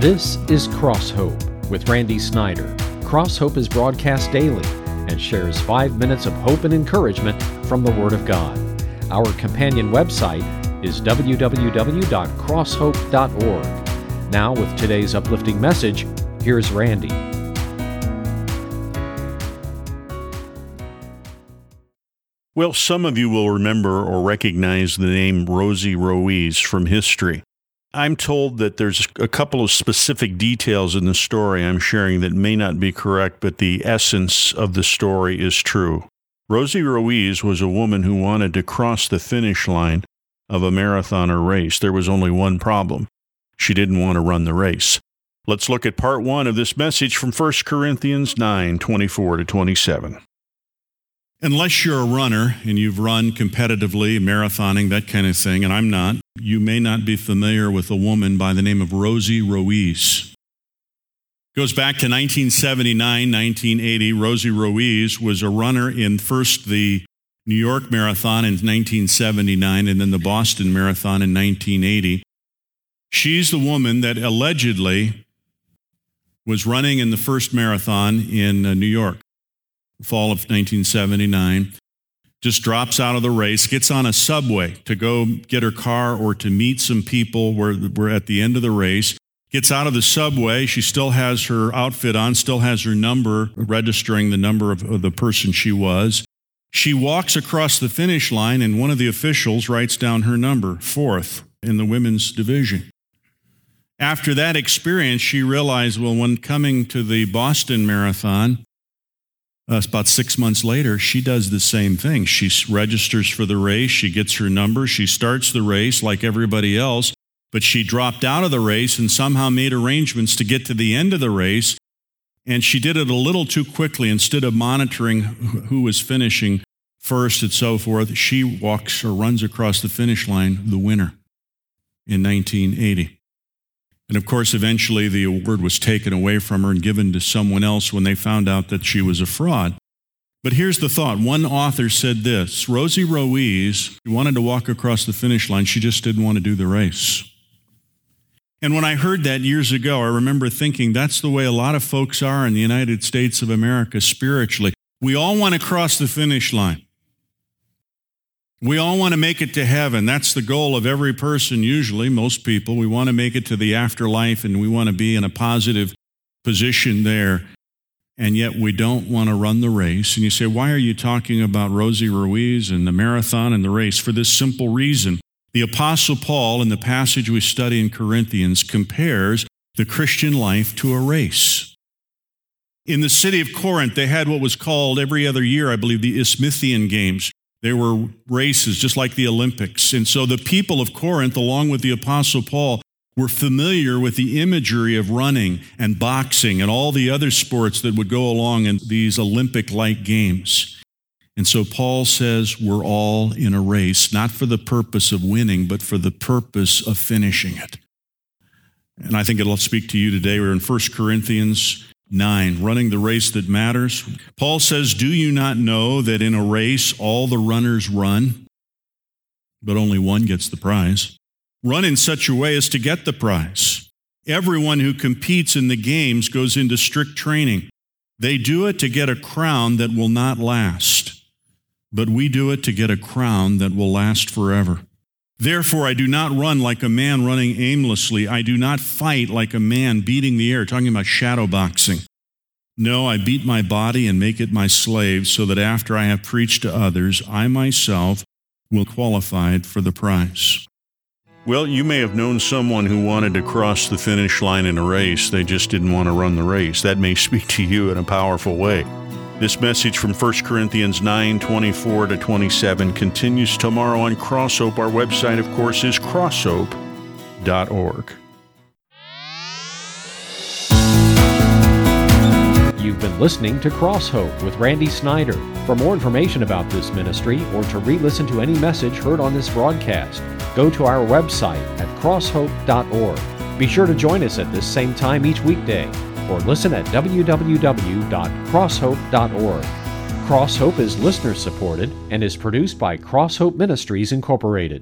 This is Cross Hope with Randy Snyder. Cross Hope is broadcast daily and shares 5 minutes of hope and encouragement from the Word of God. Our companion website is www.crosshope.org. Now, with today's uplifting message, here's Randy. Well, some of you will remember or recognize the name Rosie Ruiz from history. I'm told that there's a couple of specific details in the story I'm sharing that may not be correct, but the essence of the story is true. Rosie Ruiz was a woman who wanted to cross the finish line of a marathon or race. There was only one problem. She didn't want to run the race. Let's look at part 1 of this message from 1 Corinthians 9:24-27. Unless you're a runner and you've run competitively, marathoning, that kind of thing, and I'm not, you may not be familiar with a woman by the name of Rosie Ruiz. It goes back to 1979, 1980. Rosie Ruiz was a runner in first the New York Marathon in 1979 and then the Boston Marathon in 1980. She's the woman that allegedly was running in the first marathon in New York. Fall of 1979, just drops out of the race, gets on a subway to go get her car or to meet some people where we're at the end of the race, gets out of the subway, she still has her outfit on, still has her number, registering the number of the person she was. She walks across the finish line and one of the officials writes down her number, 4th in the women's division. After that experience, she realized, well, when coming to the Boston Marathon, about 6 months later, she does the same thing. She registers for the race. She gets her number. She starts the race like everybody else, but she dropped out of the race and somehow made arrangements to get to the end of the race, and she did it a little too quickly. Instead of monitoring who was finishing first and so forth, she walks or runs across the finish line, the winner, in 1980. And of course, eventually the award was taken away from her and given to someone else when they found out that she was a fraud. But here's the thought. One author said this: Rosie Ruiz wanted to walk across the finish line. She just didn't want to do the race. And when I heard that years ago, I remember thinking that's the way a lot of folks are in the United States of America spiritually. We all want to cross the finish line. We all want to make it to heaven. That's the goal of every person, usually, most people. We want to make it to the afterlife, and we want to be in a positive position there. And yet we don't want to run the race. And you say, why are you talking about Rosie Ruiz and the marathon and the race? For this simple reason. The Apostle Paul, in the passage we study in Corinthians, compares the Christian life to a race. In the city of Corinth, they had what was called every other year, I believe, the Isthmian Games. They were races just like the Olympics. And so the people of Corinth, along with the Apostle Paul, were familiar with the imagery of running and boxing and all the other sports that would go along in these Olympic-like games. And so Paul says we're all in a race, not for the purpose of winning, but for the purpose of finishing it. And I think it'll speak to you today. We're in 1 Corinthians 9, running the race that matters. Paul says, do you not know that in a race all the runners run, but only one gets the prize? Run in such a way as to get the prize. Everyone who competes in the games goes into strict training. They do it to get a crown that will not last, but we do it to get a crown that will last forever. Therefore, I do not run like a man running aimlessly. I do not fight like a man beating the air, talking about shadow boxing. No, I beat my body and make it my slave, so that after I have preached to others, I myself will be qualified for the prize. Well, you may have known someone who wanted to cross the finish line in a race. They just didn't want to run the race. That may speak to you in a powerful way. This message from 1 Corinthians 9:24-27 continues tomorrow on Cross Hope. Our website, of course, is crosshope.org. You've been listening to Cross Hope with Randy Snyder. For more information about this ministry or to re-listen to any message heard on this broadcast, go to our website at crosshope.org. Be sure to join us at this same time each weekday, or listen at www.crosshope.org. Cross Hope is listener-supported and is produced by Cross Hope Ministries, Incorporated.